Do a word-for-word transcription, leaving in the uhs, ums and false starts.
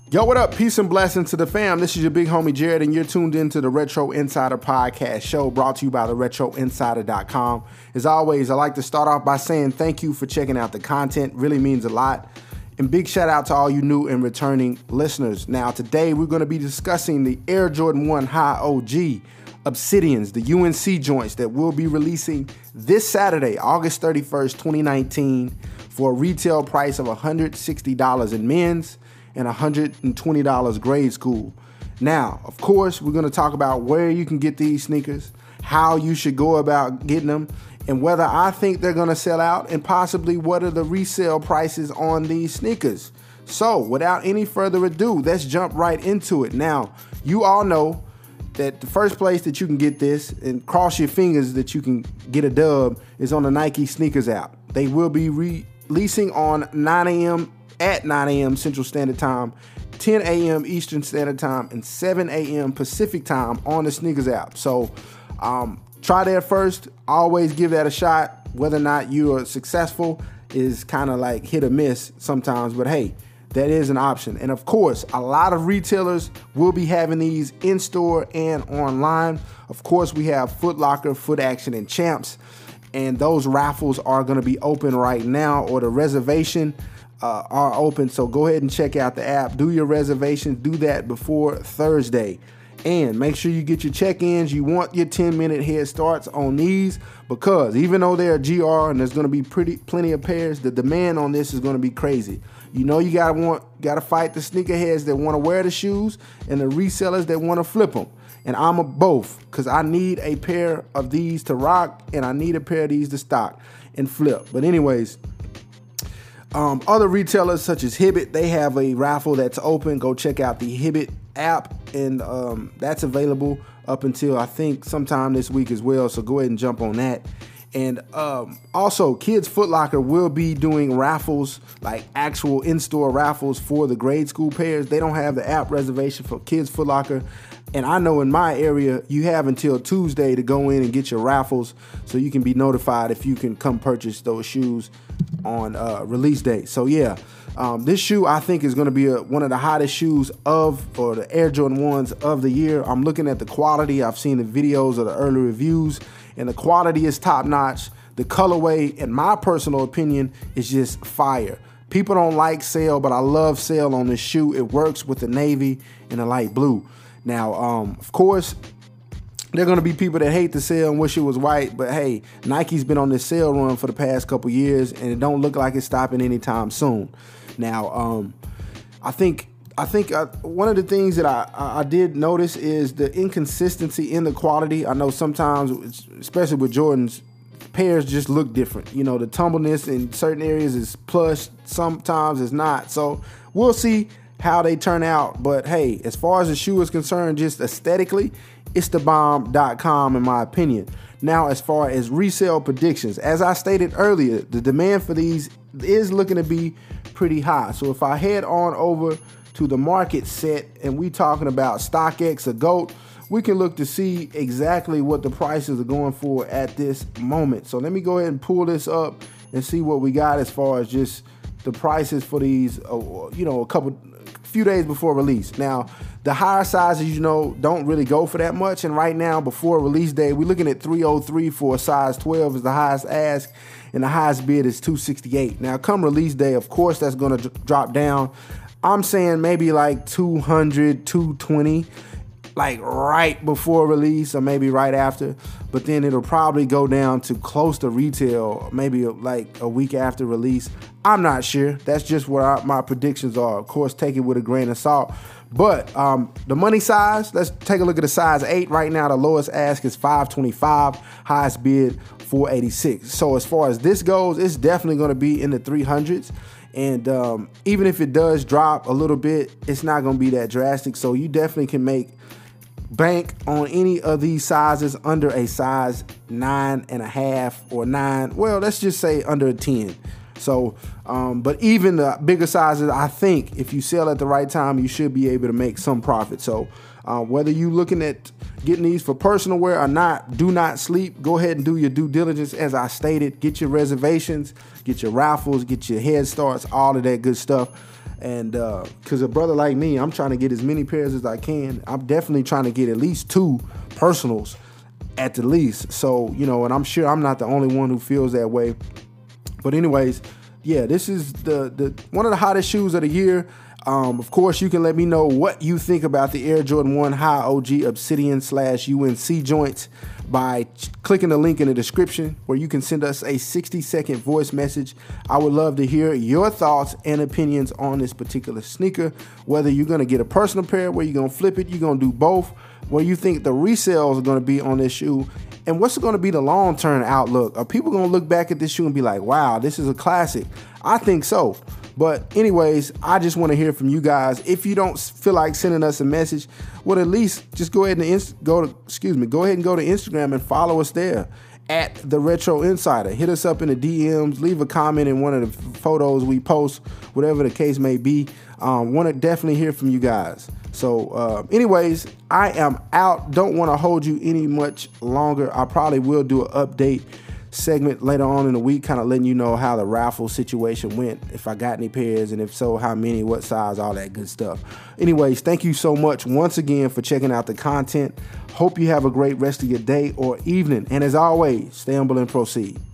Yo, what up? Peace and blessings to the fam. This is your big homie Jared, and you're tuned into the Retro Insider Podcast show brought to you by the retro insider dot com. As always, I like to start off by saying thank you for checking out the content. Really means a lot. And big shout out to all you new and returning listeners. Now, today we're going to be discussing the Air Jordan one High O G Obsidians, the U N C joints that we'll be releasing this Saturday, August thirty-first, twenty nineteen, for a retail price of one hundred sixty dollars in men's and one hundred twenty dollars grade school. Now, of course, we're going to talk about where you can get these sneakers, how you should go about getting them, and whether I think they're going to sell out, and possibly what are the resale prices on these sneakers. So, without any further ado, let's jump right into it. Now, you all know that the first place that you can get this, and cross your fingers that you can get a dub, is on the Nike Sneakers app. They will be re- releasing on nine a.m. at nine a.m. Central Standard Time, ten a.m. Eastern Standard Time, and seven a.m. Pacific Time on the Sneakers app. So um, try that first. Always give that a shot. Whether or not you are successful is kind of like hit or miss sometimes, but hey, that is an option. And of course, a lot of retailers will be having these in-store and online. Of course, we have Foot Locker, Foot Action, and Champs, and those raffles are going to be open right now, or the reservation Uh, are open. So go ahead and check out the app. Do your reservations. Do that before Thursday. And make sure you get your check-ins. You want your ten minute head starts on these, because even though they're G R and there's going to be pretty plenty of pairs, the demand on this is going to be crazy. You know, you gotta want gotta fight the sneakerheads that want to wear the shoes and the resellers that want to flip them. And I'm a both, because I need a pair of these to rock and I need a pair of these to stock and flip. But anyways, Um, other retailers such as Hibbett, they have a raffle that's open. Go check out the Hibbett app, and um, that's available up until I think sometime this week as well. So go ahead and jump on that. And um, also, Kids Foot Locker will be doing raffles, like actual in-store raffles for the grade school pairs. They don't have the app reservation for Kids Foot Locker. And I know in my area, you have until Tuesday to go in and get your raffles, so you can be notified if you can come purchase those shoes on uh, release day. So yeah, um, this shoe I think is going to be a, one of the hottest shoes of, or the Air Jordan ones of the year. I'm looking at the quality. I've seen the videos of the early reviews, and the quality is top notch. The colorway, in my personal opinion, is just fire. People don't like sail, but I love sail on this shoe. It works with the navy and the light blue. Now, um, of course, there are going to be people that hate the sale and wish it was white, but hey, Nike's been on this sale run for the past couple years, and it don't look like it's stopping anytime soon. Now, um, I think I think uh, one of the things that I, I did notice is the inconsistency in the quality. I know sometimes, especially with Jordans, pairs just look different. You know, the tumbleness in certain areas is plush, sometimes it's not. So we'll see how they turn out. But hey, as far as the shoe is concerned, just aesthetically, it's the bomb dot com in my opinion. Now, as far as resale predictions, as I stated earlier, the demand for these is looking to be pretty high. So if I head on over to the market set and we talking about StockX or GOAT, we can look to see exactly what the prices are going for at this moment. So let me go ahead and pull this up and see what we got as far as just the prices for these, uh, you know, a couple, few days before release. Now, the higher sizes, you know, don't really go for that much. And right now, before release day, we're looking at three oh three for a size twelve is the highest ask, and the highest bid is two sixty-eight. Now, come release day, of course, that's going to drop down. I'm saying maybe like two hundred, two twenty, like right before release or maybe right after. But then it'll probably go down to close to retail, maybe like a week after release. I'm not sure. That's just what I, my predictions are. Of course, take it with a grain of salt. But um, the money size, let's take a look at the size eight. Right now, the lowest ask is five twenty-five, highest bid four eighty-six. So as far as this goes, it's definitely going to be in the three hundreds. And um, even if it does drop a little bit, it's not going to be that drastic. So you definitely can make bank on any of these sizes under a size nine and a half or nine. Well, let's just say under a ten. So, um, but even the bigger sizes, I think if you sell at the right time, you should be able to make some profit. So uh, whether you're looking at getting these for personal wear or not, do not sleep. Go ahead and do your due diligence. As I stated, get your reservations, get your raffles, get your head starts, all of that good stuff. And because uh, a brother like me, I'm trying to get as many pairs as I can. I'm definitely trying to get at least two personals at the least. So, you know, and I'm sure I'm not the only one who feels that way. But anyways, yeah, this is the, the one of the hottest shoes of the year. Um, of course, you can let me know what you think about the Air Jordan one High O G Obsidian slash U N C joints by ch- clicking the link in the description where you can send us a sixty second voice message. I would love to hear your thoughts and opinions on this particular sneaker, whether you're going to get a personal pair, where you're going to flip it, you're going to do both, where you think the resales are going to be on this shoe, and what's going to be the long-term outlook. Are people going to look back at this shoe and be like, wow, this is a classic? I think so. But anyways, I just want to hear from you guys. If you don't feel like sending us a message, well, at least just go ahead and inst- go to excuse me, go ahead and go to Instagram and follow us there at the Retro Insider. Hit us up in the D Ms. Leave a comment in one of the photos we post, whatever the case may be. Um, want to definitely hear from you guys. So, uh, anyways, I am out. Don't want to hold you any much longer. I probably will do an update segment later on in the week, kind of letting you know how the raffle situation went, if I got any pairs, and if so, how many, what size, all that good stuff. Anyways, thank you so much once again for checking out the content. Hope you have a great rest of your day or evening. And as always, stay humble and proceed.